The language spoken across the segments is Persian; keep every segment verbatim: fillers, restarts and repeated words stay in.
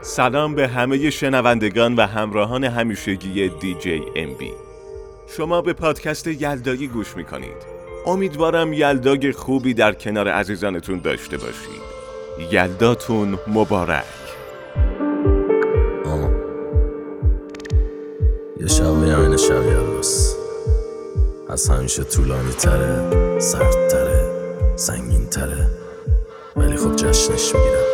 سلام به همه شنوندگان و همراهان همیشگی دی جی ام بی. شما به پادکست یلدایی گوش میکنید. امیدوارم یلدای خوبی در کنار عزیزانتون داشته باشید. یلداتون مبارک. آه. یه شب و یمین شب یلداست، از همیشه طولانی تره، سرد تره، سنگین تره، ولی خب جشنش میگیرم.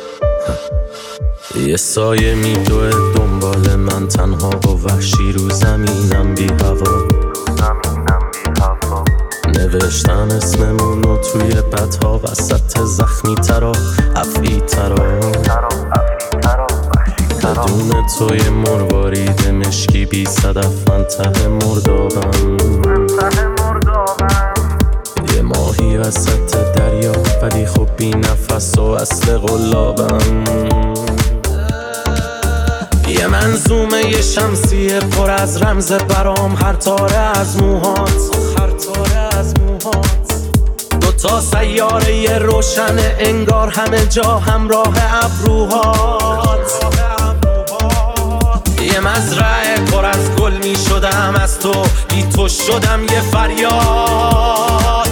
یه سایه میدوه دنبال من تنها با وحشی رو زمینم بی هوا. نوشتم اسممونو توی بدها وسط زخمی ترا افعی ترا. بدون توی مروارید مشکی بی صدف من ته مردابم. یه ماهی وسط دریا ولی خب بی نفس و اصل قلابم. یه منظومه یه شمسیه پر از رمز برام، هر تاره از موهات، هر تاره از موهات. دوتا سیاره یه روشن انگار همه جا همراه ابروهات. یه مزرعه پر از گل می شدم از تو، بی تو شدم یه فریاد.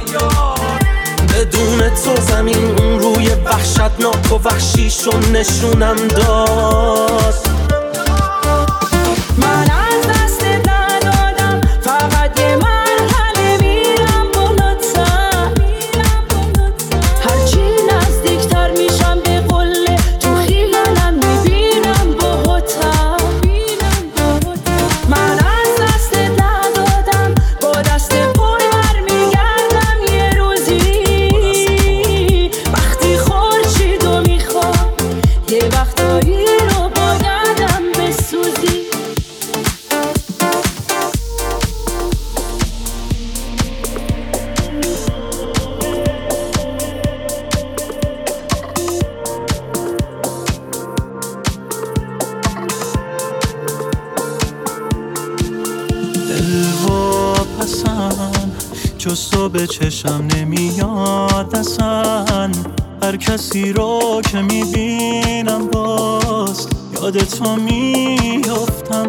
بدون تو زمین اون روی وحشتناک و وحشیشو نشونم داد. من از دست ندادم، فقط یه مرحله میرم بالاتر. هرچی نزدیکتر میشم به قله تو خیالم میبینم باهاتر. من از دست ندادم، با دست پر برمیگردم یه روزی. وقتی خورشیدو میخوام یه وقتایی رو بایدم بسوزی. دلواپسم جز تو به چشم نمیاد اصلا. هر کسی رو که میبینم باز یاد تو میافتم.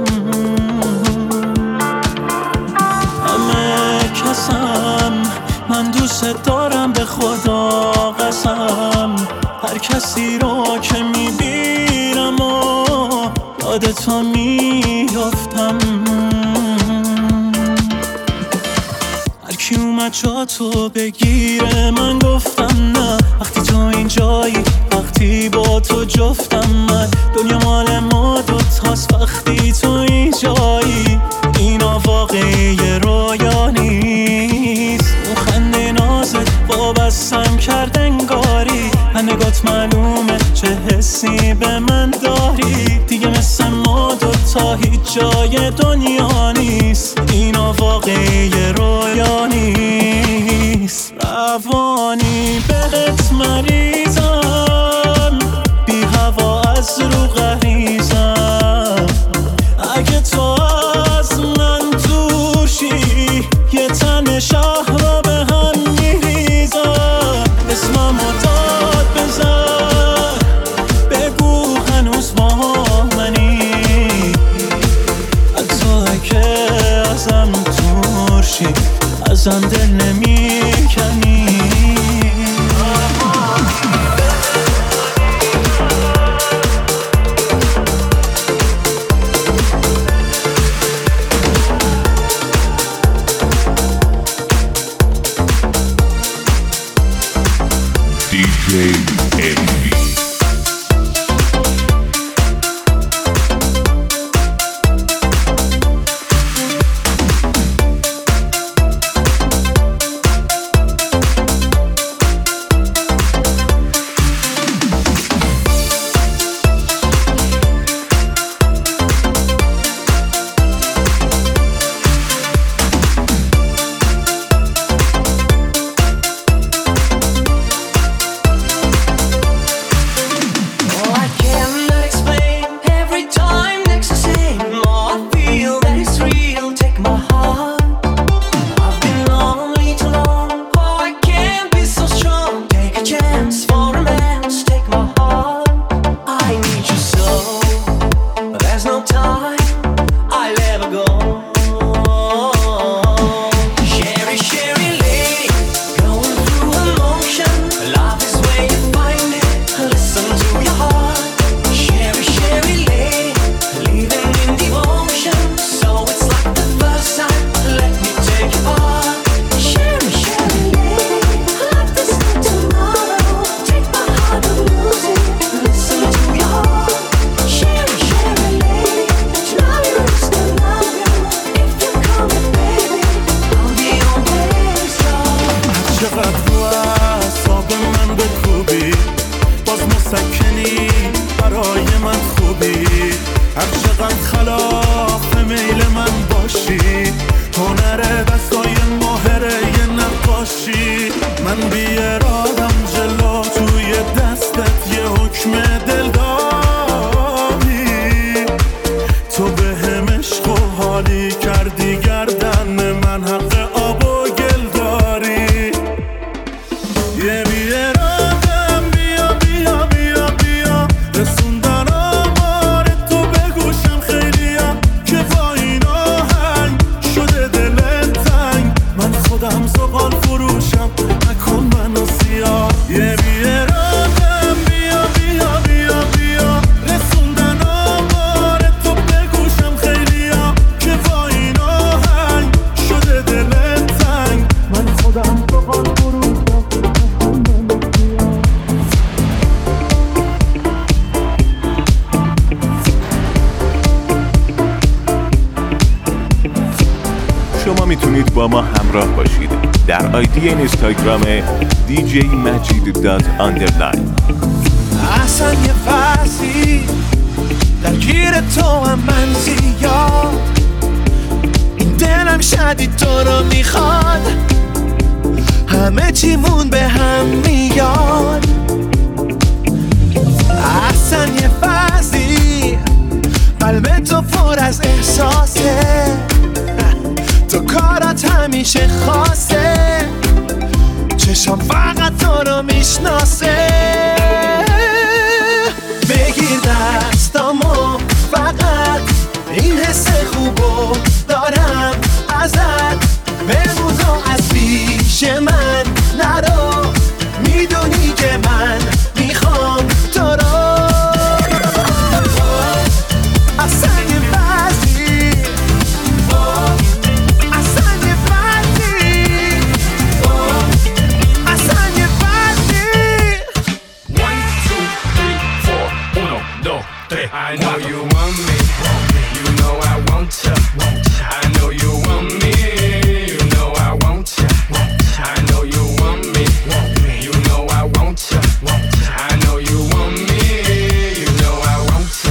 همه کسم من دوست دارم به خدا قسم. هر کسی رو که میبینم و یاد تو میافتم. هرکی اومد جا تو بگیره من گفتم نه. وقتی تو اینجایی، وقتی با تو جفتم، من دنیا مال ما دوتاست. وقتی تو اینجایی اینا واقعی رویا نیست. اون خنده نازت وابستم کرد انگاری. نگات معلومه چه حسی به من داری. دیگه مثل ما دوتا هیچ جای دنیا نیست. اینا واقعی رویا نیست. روانی بهت مریضم، بی هوا از رو غریزم. اگه تو از من دورشی یه تن شهر به هم میریزم. اسممو داد بزن، بگو هنوز با منی. حتی اگه ازم دورشی ازم دل نمیکنی. دی جی ام بی. میتونید با ما همراه باشید در آیدی اینستاگرام دی جی مجید دات آندرلاین. اصلا یه فصلی درگیر تو هم من زیاد، این دلم شدید تو رو میخواد، همه چیمون به هم میاد. اصلا یه فصلی قلب تو پر از احساسه، تو کارات همیشه خاصه، چشم فقط تو رو میشناسه. بگیر دستامو فقط این حس خوبو دارم ازت، بمون و از پیش من نرو، میدونی که من میخوام تو رو. اصلا یه بعضی اصلا یه بعضی اصلا یه بعضی One, two, three, four, uno, dos, tres. I know you want me, you know I want ya. I know you want me, you know I want ya. I know you want me, you know I want ya. I know you want me, you know I want ya.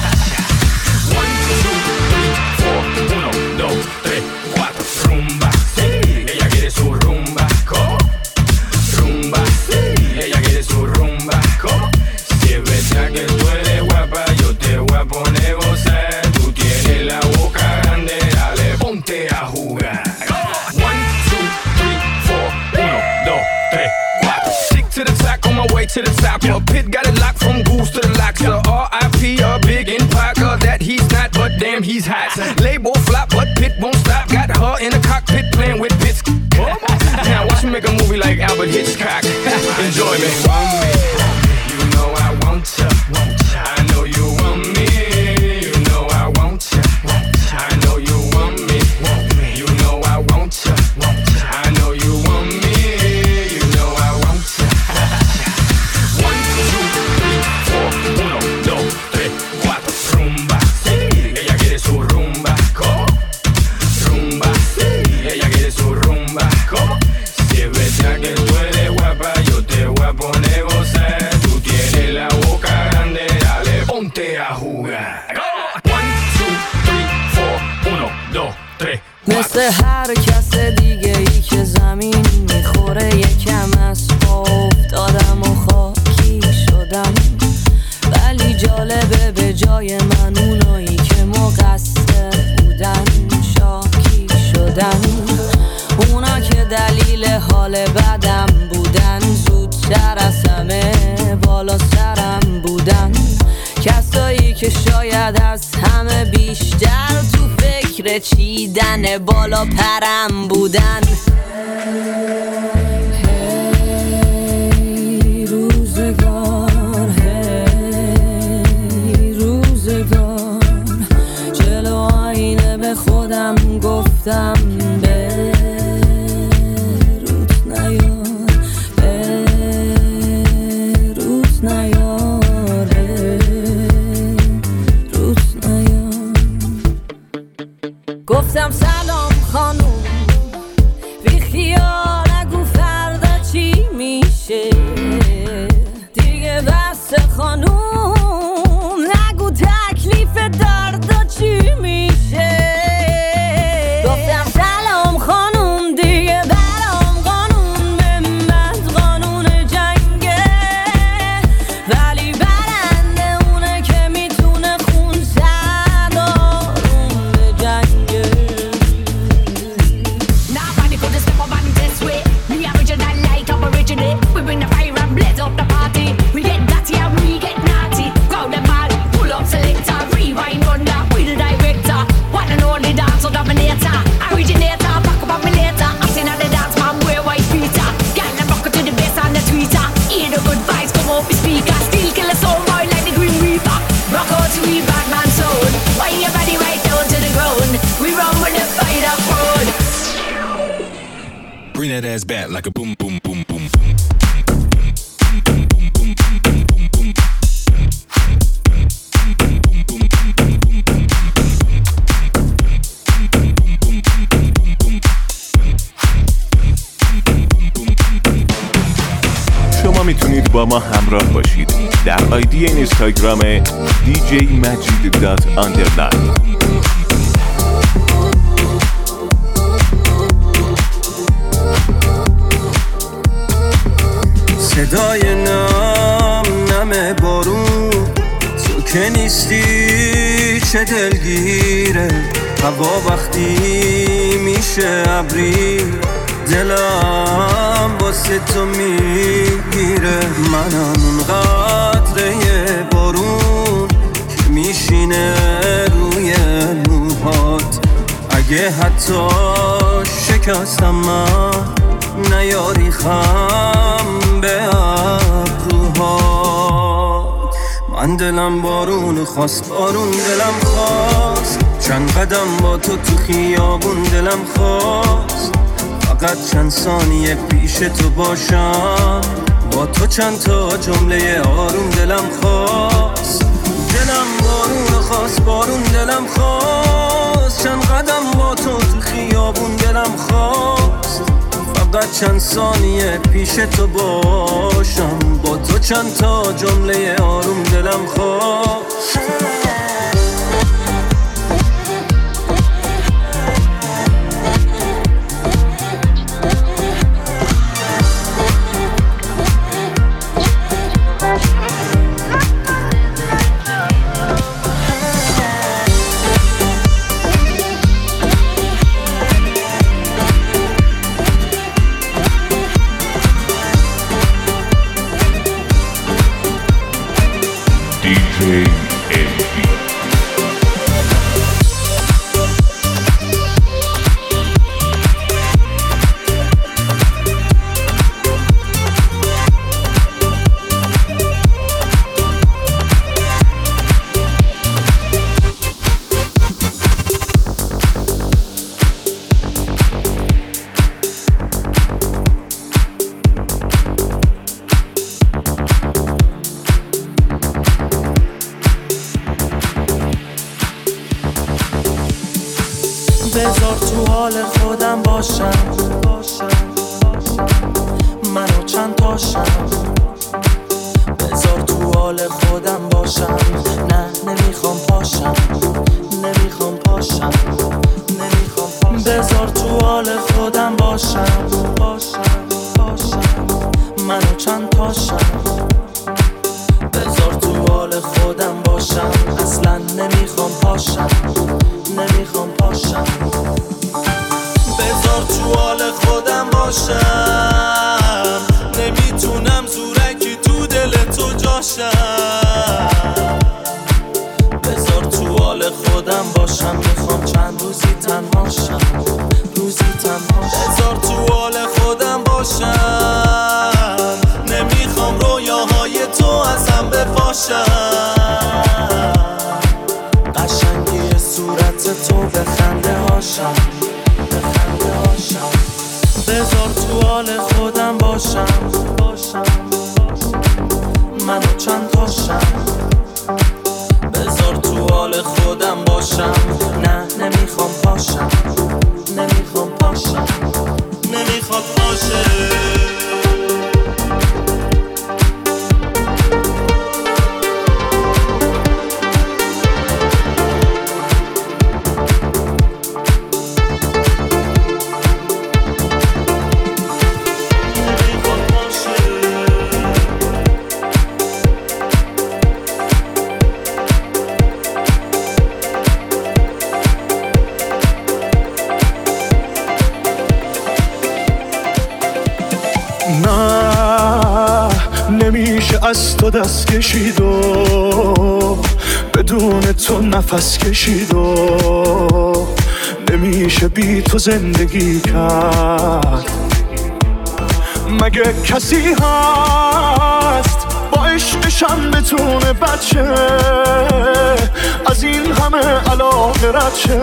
One, two, three, four, uno, dos, tres, cuatro. Rumba, ella quiere su rumba, ¿cómo? Rumba, ella quiere su rumba, ¿cómo? Si es verdad que tú eres guapa, yo te voy a poner gozar. Tú tienes la boca grande, dale, ponte a jugar. One, two, three, four, uno, dos, tres, cuatro. Stick to the track on my way to the top. A pit got it locked from goose to the locks. The R I P a big in Parker that he's not, but damn he's hot. Label flop, but Pit won't stop. Got her in the cockpit playing with bits. Now watch me make a movie like Albert Hitchcock. Enjoy me. You know I want ya. I know you want me. You know I want ya. I know you want me. You know I want ya. I know you want me. You know I want ya. One, two, three, four, uno, dos, tres, cuatro. Rumba, ella quiere su rumba, ¿cómo? Rumba, ella quiere su rumba, ¿cómo? Si es verdad que tú eres guapa, yo te voy a poner gozar. Tú tienes la boca grande, dale, ponte a jugar. One, two, three, four, uno, dos, tres, مثل هر کس دیگه ای که زمین میخوره یکم از پا افتادم و خاکی شدم، ولی جالبه به جای من اونایی که مقصر بودن شاکی شدن. اونا که دلیل حال بدم بودن زودتر از همه بالا سرم بودن. کسایی که شاید از همه بیشتر تو فکر چیدن بالا پرم بودن. هی روزگار هی روزگار، جلو آینه به خودم گفتم به روت نیار، به روت نیار، روت نیار. گفتم سلام خانوم، بی خیال نگو فردا چی میشه دیگه، بس خانوم نگو تکلیف دردا چی میشه. گفتم سلام خانوم دیگه برام قانون به من قانون جنگه، ولی برنده اونه که میتونه خون زد آروم به جنگه. Nobody could step up on this way. We original like original. We bring the fire and blaze up the party. We get dirty and we get naughty. Crowd them all, pull up selector, rewind wonder. We the director, one and only dancer dominator, originator. Back up on me later. I'm seen at the dance man wear white Peter. Girl them rock it to the bass on the tweeter. Hear the good vibes come up the speaker. Still kill a soul boy like the Green Reaper. Rock out to we bad man soul. Wind your body right down to the ground. We run with the fight up road. Bring that ass back like a boom, boom, boom, boom. با ما همراه باشید در آیدی اینستاگرام دی جی مجید دات آندرلاین. صدای نم نم بارون تو که نیستی چه دلگیره، هوا وقتی میشه ابری دلم واسه تو میگیره. منم اون قطره بارون که میشینه روی موهات، اگه حتی شکستم من نیاری خم به ابروهات. من دلم بارون خواست، بارون دلم خواست، چند قدم با تو تو خیابون دلم خواست، فقط چند ثانیه پیش تو باشم، با تو چند تا جمله آروم دلم خواست. دلم بارون خواست، بارون دلم خواست، چند قدم با تو تو خیابون دلم خواست، فقط چند ثانیه پیش تو باشم، با تو چند تا جمله آروم دلم خواست. بذار تو حال خودم باشم، منو چند تاشم. بذار تو حال خودم باشم، نه نمیخوام پاشم، نمیخوام پاشم، نمیخوام پاشم. بذار تو حال خودم باشم، باشم، باشم، منو چند تاشم. بذار تو حال خودم باشم، اصلا نمیخوام پاشم، نمیخوام پاشم. بذار تو حال خودم باشم، نمیتونم زورکی تو دل تو جاشم. بذار تو حال خودم باشم، میخوام چند روزی تنهاشم، روزی تنهاشم. بذار تو حال خودم باشم، نمیخوام رویاهای تو ازم بپاشم. قشنگی صورت تو به خنده هاشم، به خنده هاشم. بذار تو حال خودم باشم، باشم، منو چند تاشم. بذار تو حال خودم باشم، نه نمیخوام پاشم، نمیخوام پاشم، نمیخواد باشه. نمیشه از تو دست کشید و بدون تو نفس کشید و نمیشه بی تو زندگی کرد. مگه کسی هست با عشقشم بتونه بچه از این همه علاقه رد شه؟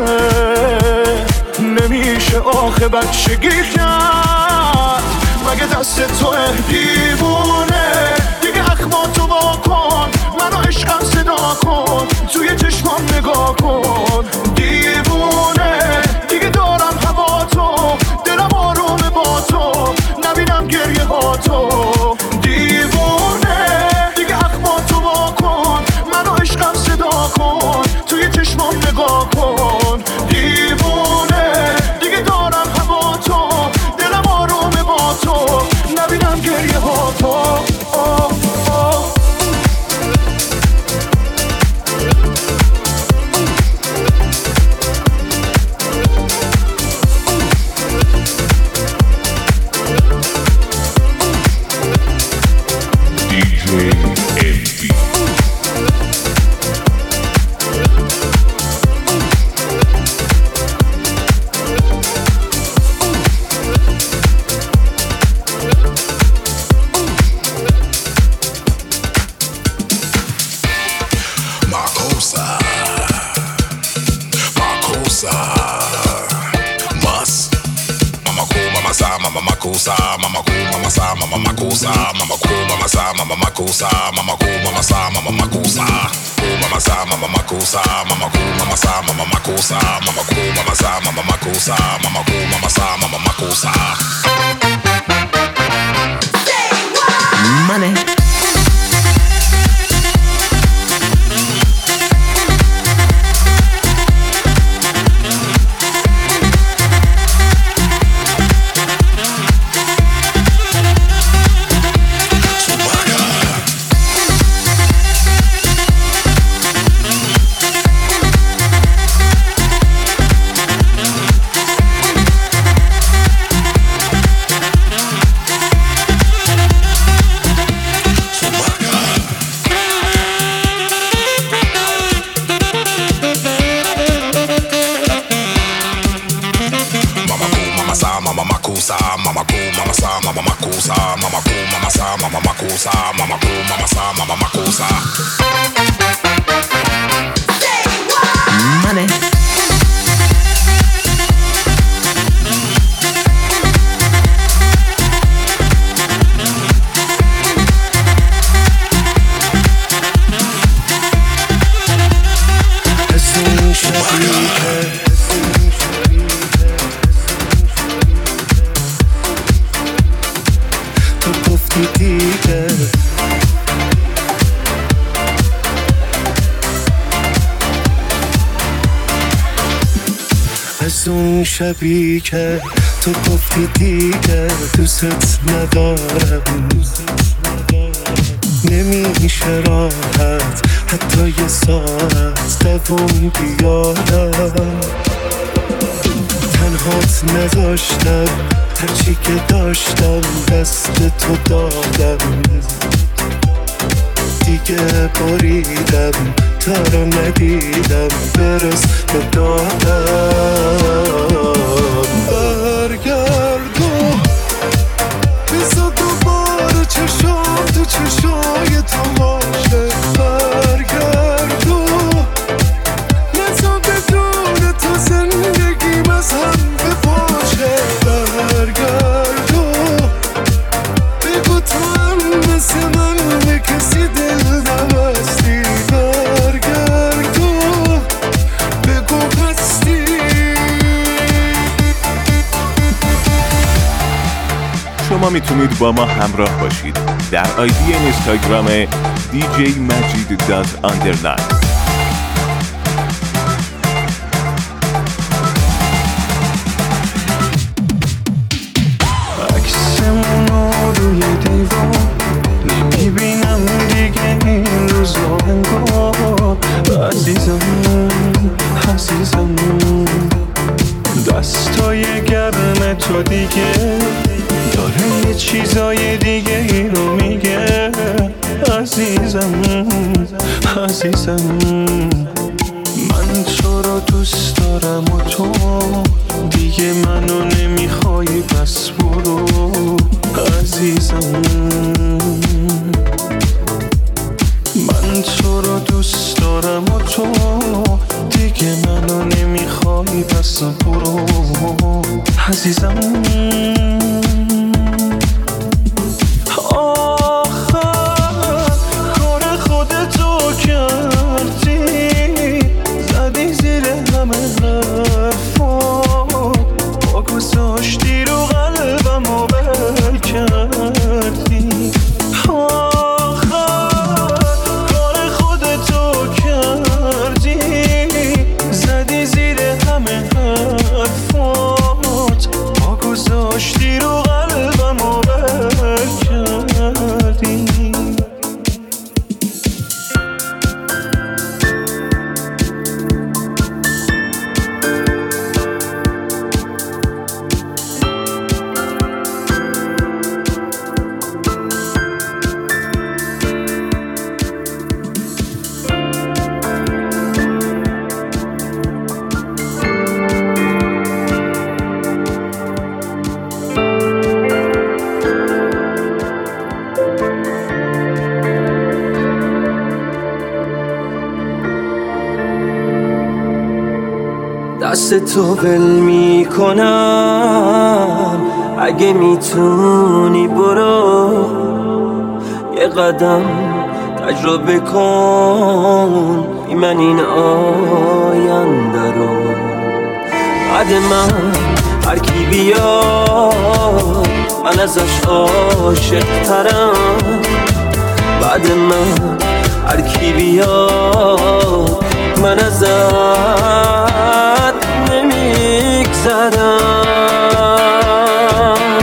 نمیشه آخه بچگی کرد. مگه دست تو دیوونه دیگه اخماتو وا کن، منو عشقم صدا کن، توی چشمام نگاه کن. دیوونه دیگه دارم هوا تو، دلم آرومه با تو، نبینم گریه ها تو. دیوونه ام بی. Mama makusa, mama ku, mama sa, mama makusa, mama ku, mama sa, mama makusa, mama ku, mama sa, mama makusa, ku, mama sa, mama makusa, mama ku, mama sa, mama makusa, mama ku, mama sa, mama makusa, mama ku, mama sa, mama makusa. Money. Mama ku, mama sa, mama makusa, mama ku, mama sa, mama makusa, mama ku, mama sa, mama makusa. Money. از اون شبی که تو گفتی دیگه دوست ندارم، نمیشه راحت حتی یه ساعت دوم بیارم، تنهات نذاشتم هرچی که داشتم دست تو دادم، دیگه بریدم تا رو ندیدم برس به دادم. برگردو بزا دوباره چشام تو چشای تو باشه، برگردو نزا بدون تو زندگیم از هم بپاشه، برگردو بگو تو هم مثل من به کسی دل نبستی، برگردو بگو هستی. شما میتونید با ما همراه باشید در آیدی اینستاگرام دی جی مجید دات آندرلاین. عکسمونو روی دیوار نمیبینم دیگه این روزا انگار، عزیزم عزیزم دستای گرم تو دیگه داره یه چیزای دیگه ای رو میگه، عزیزم عزیزم من تو رو دوست دارم و تو دیگه منو نمیخوای بس برو، عزیزم من تو رو دوست دارم و تو دیگه منو نمیخوای بس برو، عزیزم. آخر کار خودتو کردی، زدی زیر همه حرفا، با گذاشتی رو قلبم و بل کردی. آخر کار خودتو کردی، زدی زیر همه حرفات، با دست تو ول میکنم، اگه میتونی برو یه قدم تجربه کن بی من این آینده رو. بعد من هر کی بیاد من ازش عاشق ترم، بعد من هر کی بیاد من ازت نمیگذرم.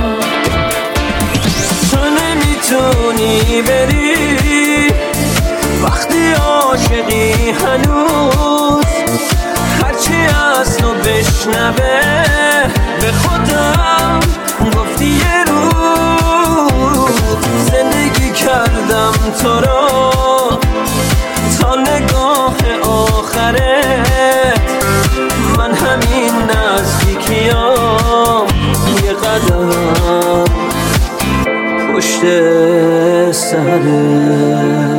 تو نمیتونی بری وقتی عاشقی هنوز، هرچی از تو بشنوه به خودم گفتی یه روز زندگی کردم تو رو تا نگاه آخرت. من همین نزدیکیام یه قدم پشت سرت.